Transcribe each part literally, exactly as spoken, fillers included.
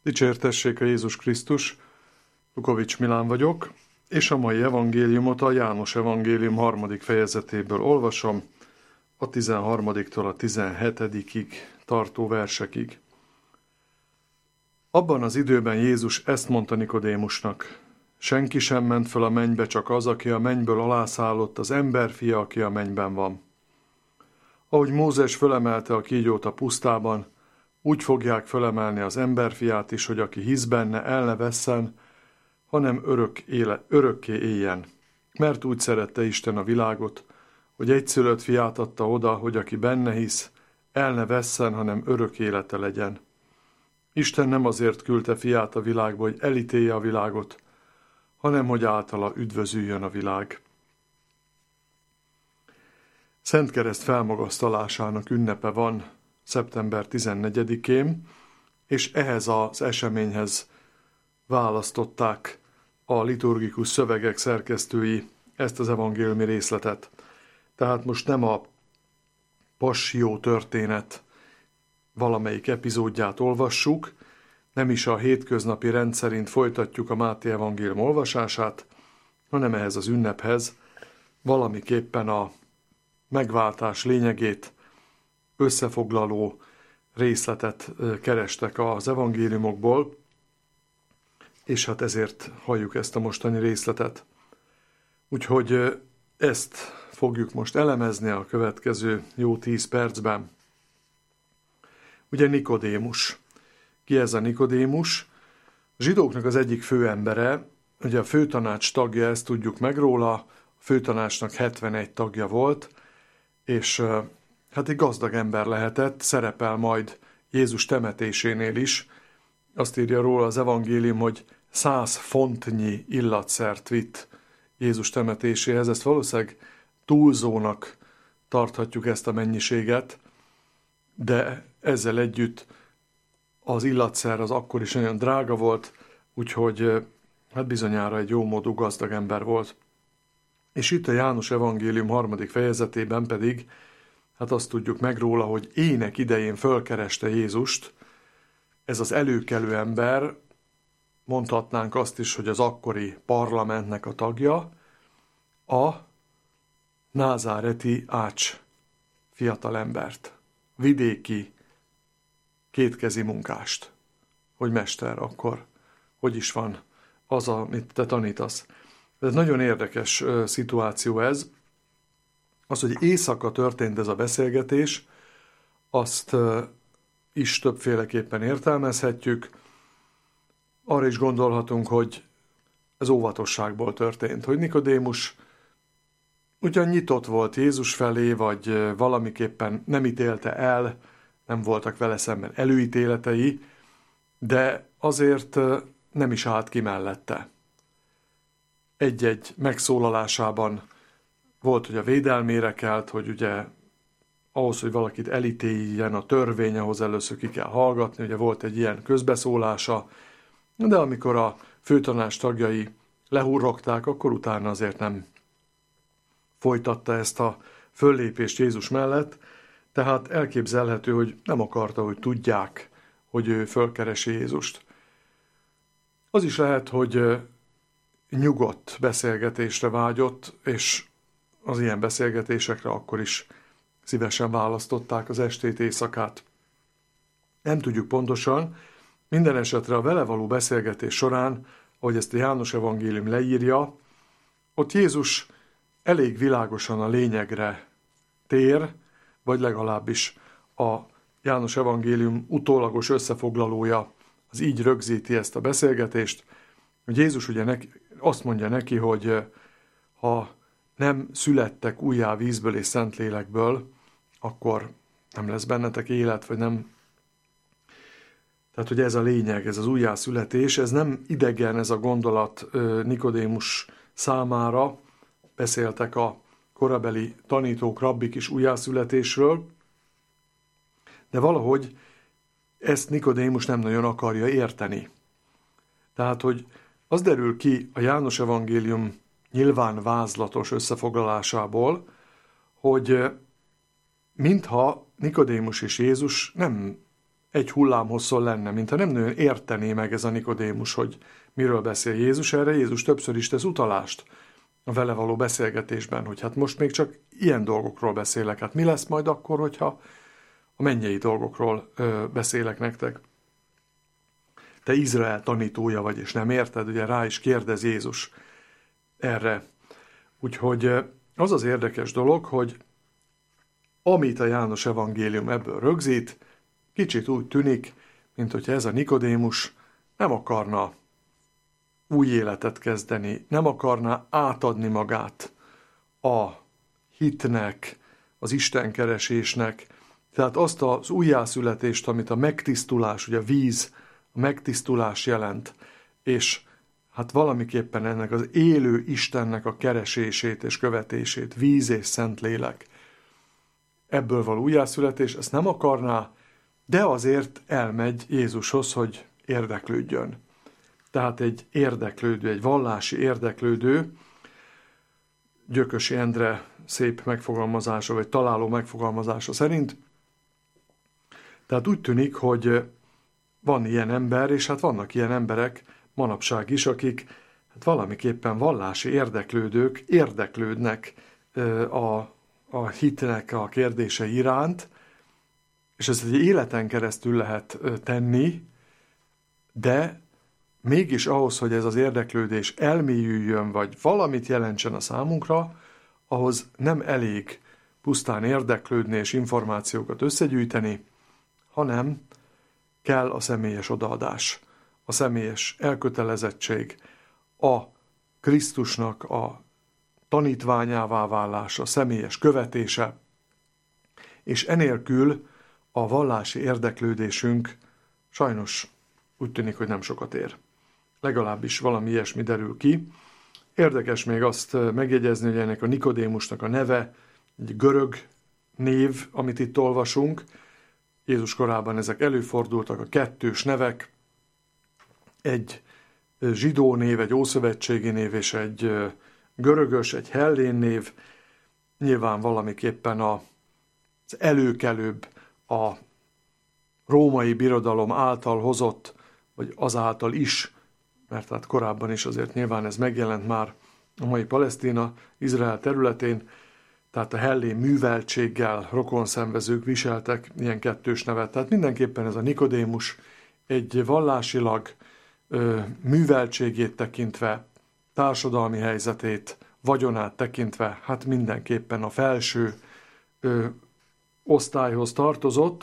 Dicsértessék a Jézus Krisztus, Lukovics Milán vagyok, és a mai evangéliumot a János evangélium harmadik fejezetéből olvasom, a tizenharmadiktól a tizenhetedikig tartó versekig. Abban az időben Jézus ezt mondta Nikodémusnak: senki sem ment föl a mennybe, csak az, aki a mennyből alászállott, az emberfia, aki a mennyben van. Ahogy Mózes fölemelte a kígyót a pusztában, úgy fogják fölemelni az emberfiát is, hogy aki hisz benne, el ne vesszen, hanem örök éle, örökké éljen. Mert úgy szerette Isten a világot, hogy egyszülött fiát adta oda, hogy aki benne hisz, el ne vesszen, hanem örök élete legyen. Isten nem azért küldte fiát a világba, hogy elítélje a világot, hanem hogy általa üdvözüljön a világ. Szentkereszt felmagasztalásának ünnepe van szeptember tizennegyedikén, és ehhez az eseményhez választották a liturgikus szövegek szerkesztői ezt az evangéliumi részletet. Tehát most nem a passió történet valamelyik epizódját olvassuk, nem is a hétköznapi rend szerint folytatjuk a Máté evangélium olvasását, hanem ehhez az ünnephez valamiképpen a megváltás lényegét összefoglaló részletet kerestek az evangéliumokból, és hát ezért halljuk ezt a mostani részletet. Úgyhogy ezt fogjuk most elemezni a következő jó tíz percben. Ugye Nikodémus. Ki ez a Nikodémus? A zsidóknak az egyik főembere, ugye a főtanács tagja, ezt tudjuk meg róla, a főtanácsnak hetvenegy tagja volt, és hát egy gazdag ember lehetett, szerepel majd Jézus temetésénél is. Azt írja róla az evangélium, hogy száz fontnyi illatszert vitt Jézus temetéséhez. Ezt valószínűleg túlzónak tarthatjuk ezt a mennyiséget, de ezzel együtt az illatszer az akkor is nagyon drága volt, úgyhogy hát bizonyára egy jómódú gazdag ember volt. És itt a János evangélium harmadik fejezetében pedig hát azt tudjuk meg róla, hogy ének idején fölkereste Jézust. Ez az előkelő ember, mondhatnánk azt is, hogy az akkori parlamentnek a tagja, a názáreti Ács fiatalembert, vidéki kétkezi munkást. Hogy mester, akkor hogy is van az, amit te tanítasz. Ez nagyon érdekes uh, szituáció ez. Az, hogy éjszaka történt ez a beszélgetés, azt uh, is többféleképpen értelmezhetjük. Arra is gondolhatunk, hogy ez óvatosságból történt, hogy Nikodémus ugyan nyitott volt Jézus felé, vagy uh, valamiképpen nem ítélte el, nem voltak vele szemben előítéletei, de azért uh, nem is állt ki mellette. Egy-egy megszólalásában volt, hogy a védelmére kelt, hogy ugye ahhoz, hogy valakit elítéljen a törvény, ahhoz először ki kell hallgatni, ugye volt egy ilyen közbeszólása, de amikor a főtanács tagjai lehurrogták, akkor utána azért nem folytatta ezt a föllépést Jézus mellett, tehát elképzelhető, hogy nem akarta, hogy tudják, hogy ő fölkeresi Jézust. Az is lehet, hogy nyugodt beszélgetésre vágyott, és az ilyen beszélgetésekre akkor is szívesen választották az estét, éjszakát. Nem tudjuk pontosan, minden esetre a vele való beszélgetés során, ahogy ezt a János evangélium leírja, ott Jézus elég világosan a lényegre tér, vagy legalábbis a János evangélium utólagos összefoglalója az így rögzíti ezt a beszélgetést, hogy Jézus ugye neki, azt mondja neki, hogy ha nem születtek újjá vízből és Szentlélekből, akkor nem lesz bennetek élet, vagy nem. Tehát, hogy ez a lényeg, ez az újjászületés, ez nem idegen ez a gondolat Nikodémus számára. Beszéltek a korabeli tanítók, rabbik is újjászületésről, de valahogy ezt Nikodémus nem nagyon akarja érteni. Tehát, hogy az derül ki a János evangélium nyilván vázlatos összefoglalásából, hogy mintha Nikodémus és Jézus nem egy hullámhosszon lenne, mintha nem nagyon értené meg ez a Nikodémus, hogy miről beszél Jézus. Erre Jézus többször is tesz utalást a vele való beszélgetésben, hogy hát most még csak ilyen dolgokról beszélek, hát mi lesz majd akkor, hogyha a mennyei dolgokról ö, beszélek nektek. Te Izrael tanítója vagy, és nem érted, ugye rá is kérdez Jézus erre. Úgyhogy az az érdekes dolog, hogy amit a János evangélium ebből rögzít, kicsit úgy tűnik, mint hogyha ez a Nikodémus nem akarna új életet kezdeni, nem akarná átadni magát a hitnek, az istenkeresésnek, tehát azt az újjászületést, amit a megtisztulás, ugye a víz, a megtisztulás jelent, és hát valamiképpen ennek az élő Istennek a keresését és követését, víz és Szentlélek, ebből való újjászületés, ezt nem akarná, de azért elmegy Jézushoz, hogy érdeklődjön. Tehát egy érdeklődő, egy vallási érdeklődő, Gyökösi Endre szép megfogalmazása, vagy találó megfogalmazása szerint. Tehát úgy tűnik, hogy van ilyen ember, és hát vannak ilyen emberek manapság is, akik hát valamiképpen vallási érdeklődők, érdeklődnek a, a hitnek a kérdése iránt, és ezt egy életen keresztül lehet tenni, de mégis ahhoz, hogy ez az érdeklődés elmélyüljön, vagy valamit jelentsen a számunkra, ahhoz nem elég pusztán érdeklődni és információkat összegyűjteni, hanem kell a személyes odaadás, a személyes elkötelezettség, a Krisztusnak a tanítványává válása, a személyes követése, és enélkül a vallási érdeklődésünk sajnos úgy tűnik, hogy nem sokat ér. Legalábbis valami ilyesmi derül ki. Érdekes még azt megjegyezni, hogy ennek a Nikodémusnak a neve egy görög név, amit itt olvasunk. Jézus korában ezek előfordultak, a kettős nevek, egy zsidó név, egy ószövetségi név és egy görögös, egy hellén név. Nyilván valamiképpen az előkelőbb a római birodalom által hozott, vagy azáltal is, mert hát korábban is azért nyilván ez megjelent már a mai Palesztina, Izrael területén, tehát a hellén műveltséggel rokonszenvezők viseltek ilyen kettős nevet. Tehát mindenképpen ez a Nikodémus egy vallásilag ö, műveltségét tekintve, társadalmi helyzetét, vagyonát tekintve, hát mindenképpen a felső ö, osztályhoz tartozott,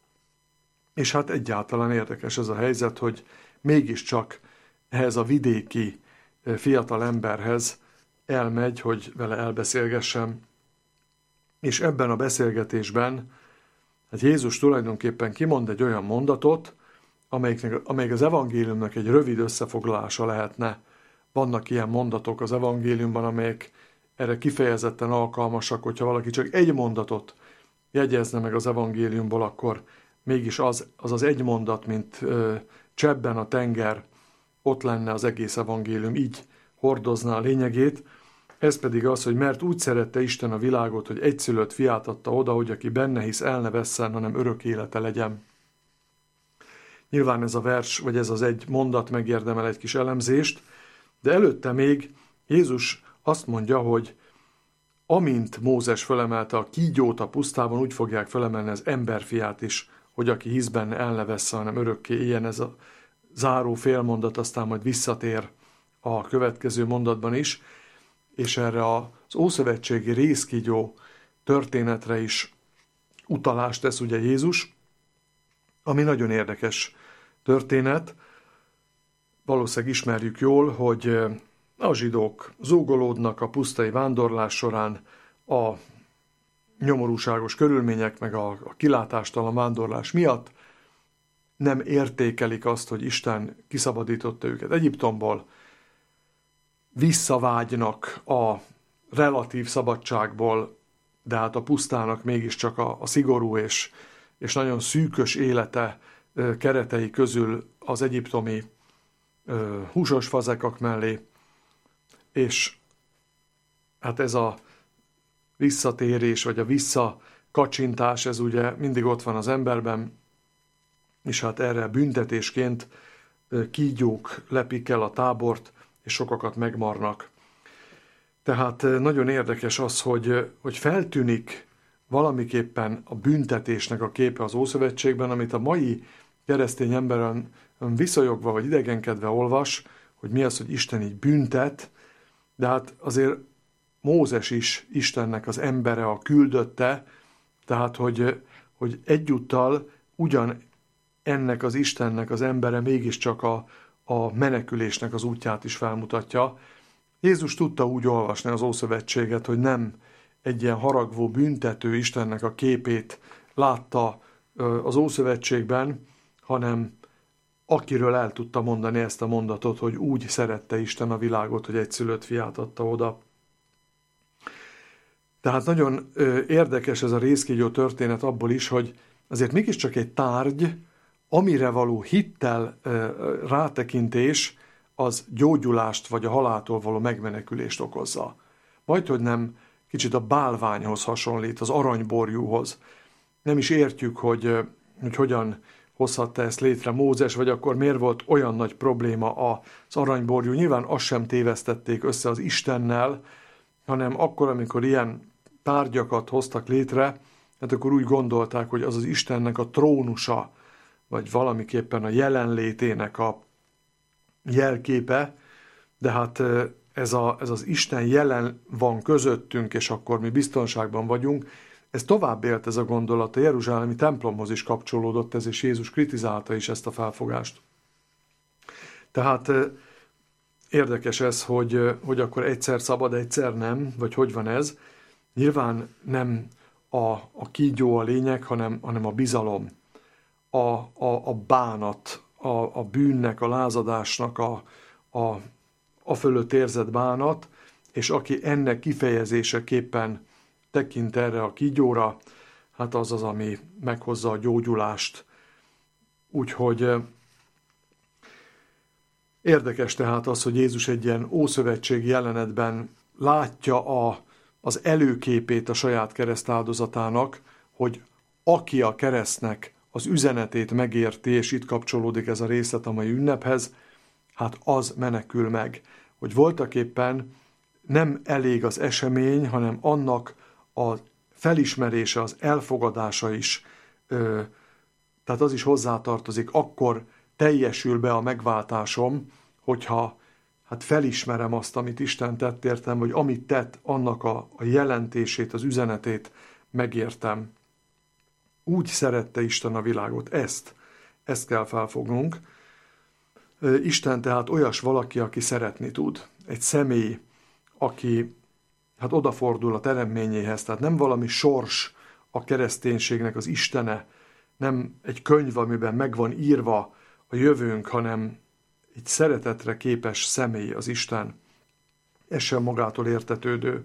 és hát egyáltalán érdekes ez a helyzet, hogy mégiscsak ehhez a vidéki fiatal emberhez elmegy, hogy vele elbeszélgessen, és ebben a beszélgetésben hát Jézus tulajdonképpen kimond egy olyan mondatot, amelyiknek, amelyik az evangéliumnak egy rövid összefoglalása lehetne. Vannak ilyen mondatok az evangéliumban, amelyek erre kifejezetten alkalmasak, hogyha valaki csak egy mondatot jegyezne meg az evangéliumból, akkor mégis az az, az egy mondat, mint ö, csebben a tenger, ott lenne az egész evangélium, így hordozná a lényegét. Ez pedig az, hogy mert úgy szerette Isten a világot, hogy egyszülött fiát adta oda, hogy aki benne hisz, el ne vesszen, hanem örök élete legyen. Nyilván ez a vers, vagy ez az egy mondat megérdemel egy kis elemzést, de előtte még Jézus azt mondja, hogy amint Mózes fölemelte a kígyót a pusztában, úgy fogják fölemelni az emberfiát is, hogy aki hisz benne, el ne vessze, hanem örökké éljen. Ez a záró félmondat, aztán majd visszatér a következő mondatban is, és erre az ószövetségi rézkígyó történetre is utalást tesz ugye Jézus, ami nagyon érdekes történet. Valószínűleg ismerjük jól, hogy a zsidók zúgolódnak a pusztai vándorlás során, a nyomorúságos körülmények, meg a, a kilátástalan vándorlás miatt nem értékelik azt, hogy Isten kiszabadította őket Egyiptomból, visszavágynak a relatív szabadságból, de hát a pusztának mégiscsak a, a szigorú és, és nagyon szűkös élete keretei közül az egyiptomi ö, húsos fazekak mellé, és hát ez a visszatérés, vagy a visszakacsintás, ez ugye mindig ott van az emberben, és hát erre büntetésként kígyók lepik el a tábort, és sokakat megmarnak. Tehát nagyon érdekes az, hogy, hogy feltűnik valamiképpen a büntetésnek a képe az Ószövetségben, amit a mai keresztény emberen visszajogva vagy idegenkedve olvas, hogy mi az, hogy Isten így büntet, de hát azért Mózes is Istennek az embere, a küldötte, tehát hogy, hogy egyúttal ugyan ennek az Istennek az embere mégiscsak a, a menekülésnek az útját is felmutatja. Jézus tudta úgy olvasni az Ószövetséget, hogy nem egy ilyen haragvó, büntető Istennek a képét látta az Ószövetségben, hanem akiről el tudta mondani ezt a mondatot, hogy úgy szerette Isten a világot, hogy egyszülött fiát adta oda. Tehát nagyon érdekes ez a rézkígyó történet abból is, hogy azért mégiscsak egy tárgy, amire való hittel rátekintés, az gyógyulást vagy a haláltól való megmenekülést okozza. Majdhogy nem kicsit a bálványhoz hasonlít, az aranyborjúhoz. Nem is értjük, hogy, hogy hogyan hozhatta ezt létre Mózes, vagy akkor miért volt olyan nagy probléma az aranyborjú. Nyilván azt sem tévesztették össze az Istennel, hanem akkor, amikor ilyen tárgyakat hoztak létre, hát akkor úgy gondolták, hogy az az Istennek a trónusa, vagy valamiképpen a jelenlétének a jelképe, de hát ez, a, ez az Isten jelen van közöttünk, és akkor mi biztonságban vagyunk. Ez tovább élt ez a gondolat, a jeruzsálemi templomhoz is kapcsolódott ez, és Jézus kritizálta is ezt a felfogást. Tehát érdekes ez, hogy, hogy akkor egyszer szabad, egyszer nem, vagy hogy van ez. Nyilván nem a, a kígyó a lényeg, hanem, hanem a bizalom, a, a, a bánat, a, a bűnnek, a lázadásnak a, a, a fölött érzett bánat, és aki ennek kifejezéseképpen tekint erre a kígyóra, hát az az, ami meghozza a gyógyulást. Úgyhogy érdekes tehát az, hogy Jézus egy ilyen ószövetségi jelenetben látja a, az előképét a saját keresztáldozatának, hogy aki a keresztnek az üzenetét megérti, és itt kapcsolódik ez a részlet a mai ünnephez, hát az menekül meg. Hogy voltaképpen nem elég az esemény, hanem annak a felismerése, az elfogadása is, ö, tehát az is hozzátartozik, akkor teljesül be a megváltásom, hogyha hát felismerem azt, amit Isten tett értem, vagy amit tett, annak a, a jelentését, az üzenetét megértem. Úgy szerette Isten a világot, ezt, ezt kell felfognunk. Isten tehát olyas valaki, aki szeretni tud. Egy személy, aki hát odafordul a teremményéhez, tehát nem valami sors a kereszténységnek az Istene, nem egy könyv, amiben meg van írva a jövőnk, hanem egy szeretetre képes személy az Isten. Ez sem magától értetődő.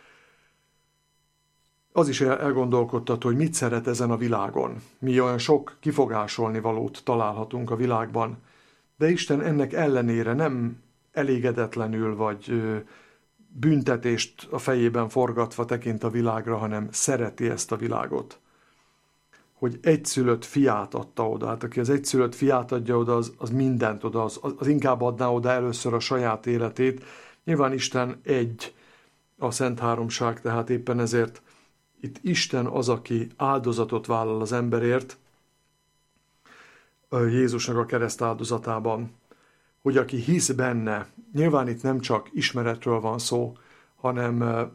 Az is elgondolkodtató, hogy mit szeret ezen a világon. Mi olyan sok kifogásolni valót találhatunk a világban, de Isten ennek ellenére nem elégedetlenül vagy büntetést a fejében forgatva tekint a világra, hanem szereti ezt a világot. Hogy egyszülött fiát adta oda. Hát aki az egyszülött fiát adja oda, az, az mindent oda, az, az inkább adná oda először a saját életét. Nyilván Isten egy, a Szent Háromság, tehát éppen ezért itt Isten az, aki áldozatot vállal az emberért, Jézusnak a kereszt áldozatában, hogy aki hisz benne, nyilván itt nem csak ismeretről van szó, hanem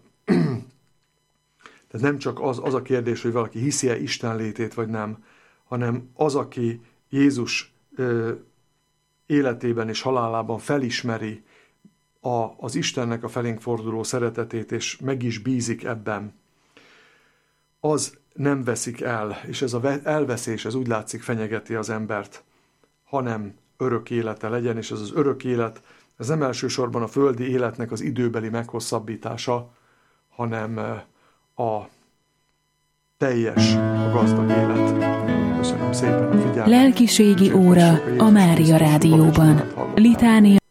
tehát nem csak az, az a kérdés, hogy valaki hiszi-e Isten létét, vagy nem, hanem az, aki Jézus ö, életében és halálában felismeri a, az Istennek a felénk forduló szeretetét, és meg is bízik ebben, az nem veszik el, és ez az elveszés, ez úgy látszik fenyegeti az embert, hanem örök élete legyen, és ez az örök élet, ez nem elsősorban a földi életnek az időbeli meghosszabbítása, hanem a teljes, a gazdag élet. Köszönöm szépen a figyelmet. Lelkiségi óra a Mária Rádióban. Litánia